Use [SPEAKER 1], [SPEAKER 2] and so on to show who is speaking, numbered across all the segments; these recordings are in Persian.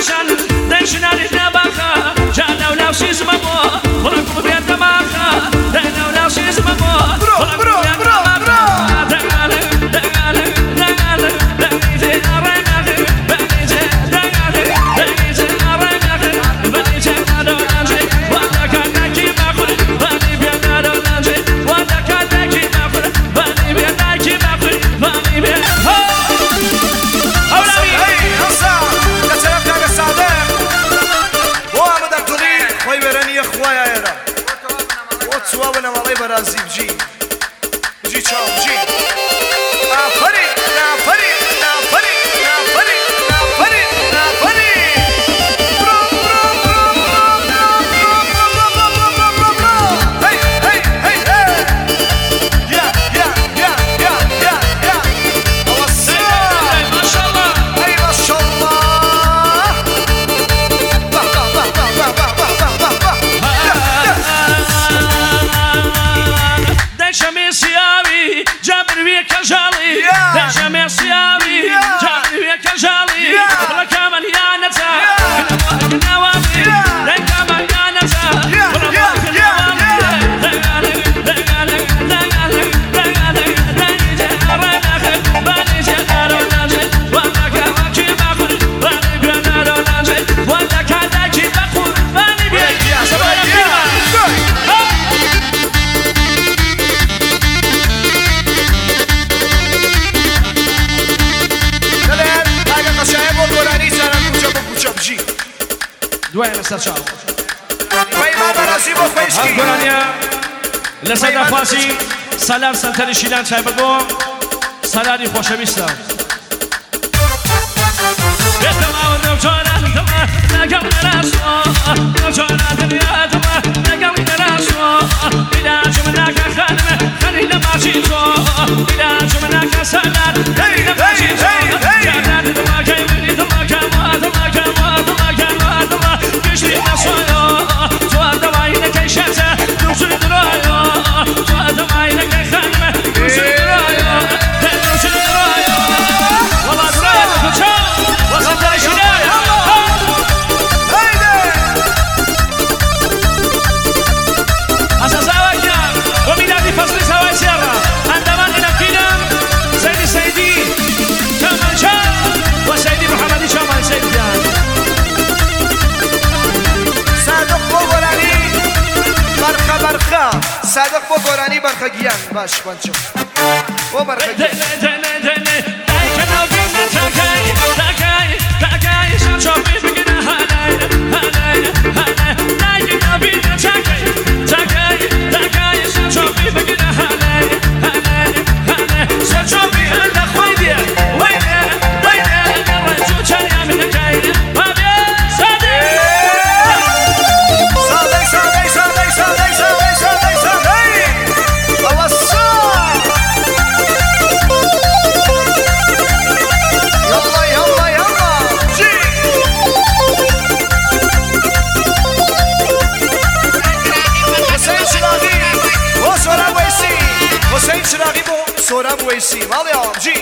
[SPEAKER 1] شان دشنان نباخا جانا ولا شي زمبو ولكم بيت دماخا دنا ولا شي زمبو برو
[SPEAKER 2] سوابنا والله برازي بجي بجي تشاو بجي نافري نافري نافري نافري نافري نافري برو برو برو برو برو برو هي هي هي هي يا يا يا يا يا يا الله
[SPEAKER 1] ما شاء الله
[SPEAKER 2] هي ما شاء الله باه باه باه باه باه باه باه باه
[SPEAKER 1] دشمي سيامي جابر ويك جالي دشمي سيامي جابر ويك جالي ولا كمان يا نتا كنا وامي لا كمان يا نتا ولا كنا دوای لەسەر چاو ئەفگۆرانیا لەسەر داخواسی سەلار سەنتەری شیلان چایبەت بۆ سەلاری خۆشەویستە بێتەماوە نەوجۆرانتەوە لەگەڵ نەراسۆ نەوجۆرانتەوە لەگەڵ نەراسۆ ئیلاجم ناکە خانمە خەری لە ماچی تۆ ئیلاجم ناکە سەلار خەری لە ماچی تۆ جانان دڵەکەی منی دڵەکەم دڵەکەم دڵەکەم كشتي نصايا جواد وعينك شاسة نوصل درايا جواد وعينك خانمة نوصل درايا نوصل درايا والله درايا تفشل وصلت لشنايا هيدا أساساويا وميلادي فصل سواي سيارة عندما ننفذهم سيدي سيدي كمال شان وسيدي محمد شمال سيديان
[SPEAKER 2] برخه صادق بو گورانی برخه گیان باش پنچو بو برخه گیان حسین چراغی بو سهراب ویسی مالی آم جی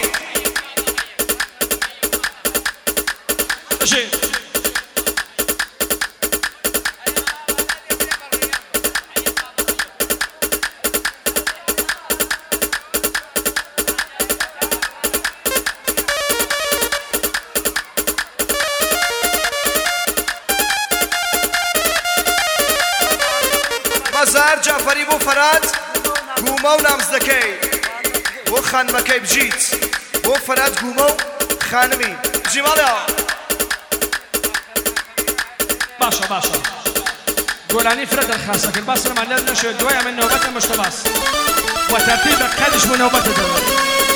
[SPEAKER 2] مزار جعفری بو فراد گومه و نامزدەکەی بۆ خانمەکەی بجیت بۆ فەرات گومە و خانمی بژی ماڵێەوە
[SPEAKER 1] باشە باشە گۆرانی فرە دەرخاسەکرد باسرەمان لەر نەشێت دوای ئەمە نۆبەتە مشتە باس وە تەرتیبە قەدش بۆ نۆبەتە دەوێت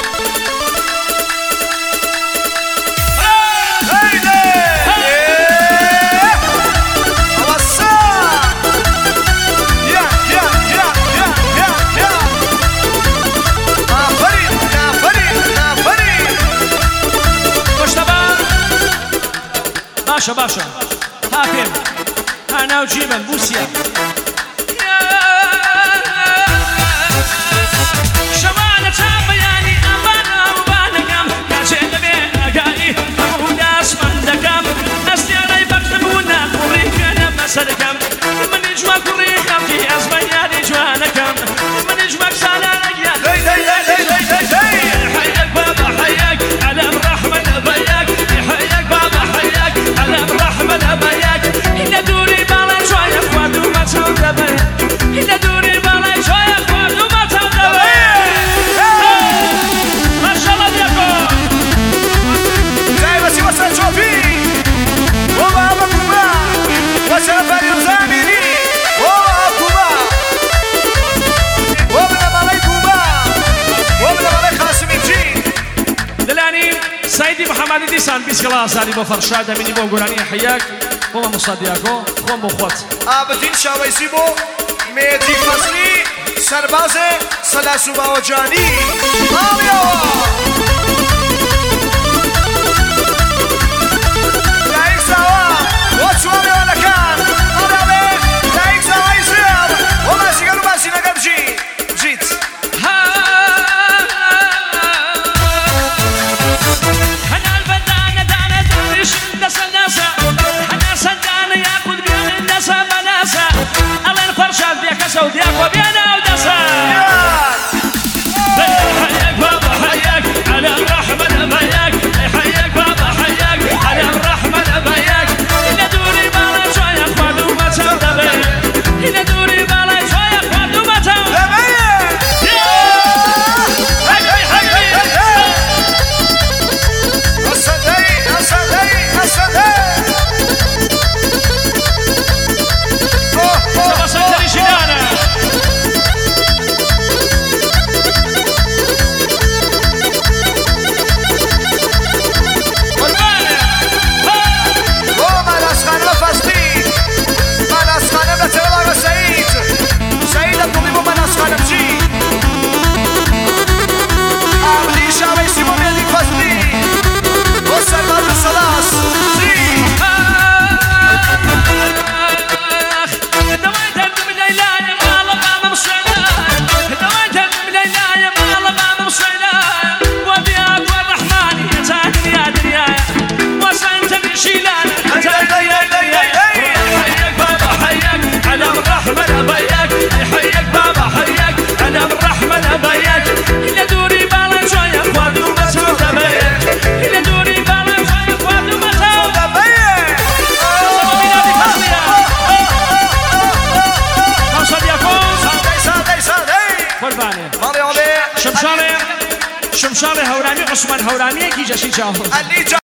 [SPEAKER 1] باشا باشا هاكم أنا وجيبا بوسيا شوانا تابياني أبانا وبانا كم كاجين بينا قاي أبو ناس من دكم ناس ديالي سەرەکەم منی جووا کوڕی خەڵکی ئەزمەیانی جوانەکەم منی جووا کسانانەگیان حەیەک بابا حەیەک ئەلەم ڕەحمە لەبەیەک حەیەک بابا حەیەک ئەلەم ڕەحمە لەبەیەک لە دووری باڵای جوایە خواردومە چاو دەبەیەک لە دووری باڵای جوایە خواردومە چاو دەبەیەک ماشەڵە دیاکۆ
[SPEAKER 2] دایبەسی وەسەر چۆپی وەڵا بەکومە وەسەر فەریق زامینی وەڵا کومە وەبنە مەڵەی کومە وەبنە مەڵەی خاسمی بجین
[SPEAKER 1] دلانی سعیدی محەممەدی دیسان بیست کلاس سالی بۆ فەرشاد دەمینی بۆ گۆرانی حەیەک بۆ مامۆستا دیاکۆ خۆم بۆ خۆت
[SPEAKER 2] ئابدین شاوەیسی بۆ مێتی فەزلی سەربازێ سەلاس و باوەجانی ئاڵیەوە لایک ساوە بۆ چوار میوانەکان ئاڵیاوێ لایک ساوای زێڵ بۆ ماسیگەر و ماسینەکە بجین بجیت
[SPEAKER 1] هەنال بەدانە دانە دانیشم دەسە ناسە هەناسە دانە یاخود بێنن دەسە بەناسە ئەڵێن فەرشاد بێکەسە و دیاکۆ بێنە و دەسە حەیەک بابا حەیەک ئەلەم ڕەحمە لەبەیەک حەیەک بابا حەیەک ئەلەم ڕەحمە لەبەیەک لە دووری باڵای جوایە خواردومە چاو دەبەیەک لە دووری باڵای جوایە خواردومە چاو شمشاڵێ هەورانی عوسمان هەورانیەکی جەشی چاوە